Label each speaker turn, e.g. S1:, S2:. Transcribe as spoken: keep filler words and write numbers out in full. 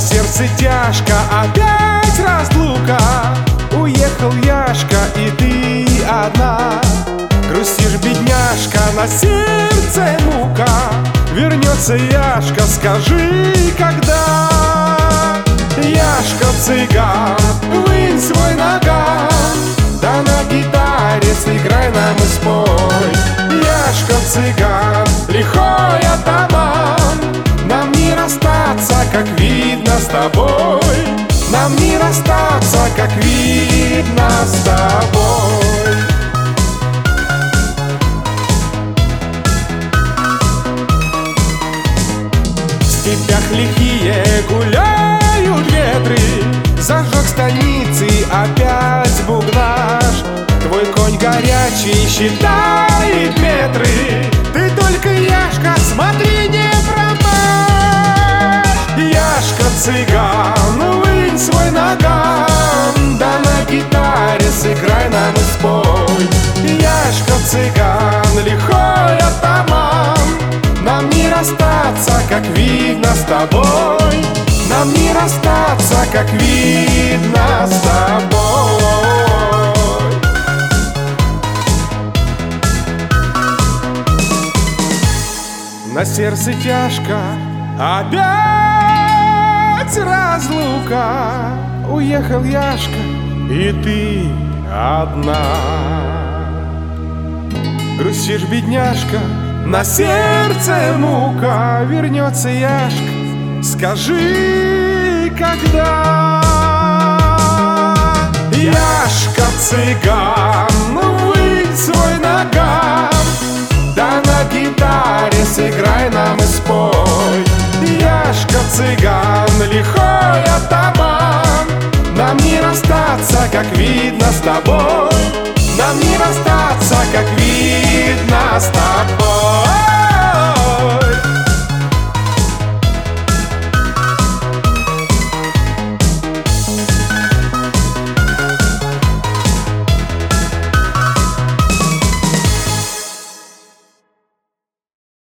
S1: сердце тяжко, опять разлука. Уехал Яшка, и ты одна. Грустишь, бедняжка, на сердце мука. Вернется Яшка, скажи, когда. Яшка цыган, вынь свой наган, да на гитаре сыграй нам и спой. Яшка цыган, лихой атаман, нам не расстаться, как видно, с тобой. Нам не расстаться, как видно, с тобой. В степях лихие гуляют ветры, зажег станицы опять бубнаж. Твой конь горячий считает метры, ты только, Яшка, смотри, не промажь. Яшка цыган, вынь свой наган, да на гитаре сыграй нам и спой. Яшка цыган, лихой атаман, нам не расстаться, как видно, с тобой. Нам не расстаться, как видно, с тобой. На сердце тяжко, опять разлука. Уехал Яшка, и ты одна. Грустишь, бедняжка, на сердце мука. Вернется Яшка, скажи, когда. Яшка цыган, вынь свой наган, да на гитаре сыграй нам и спой. Яшка цыган, лихой атаман, нам не расстаться, как видно, с тобой. Нам не расстаться, как видно, с тобой.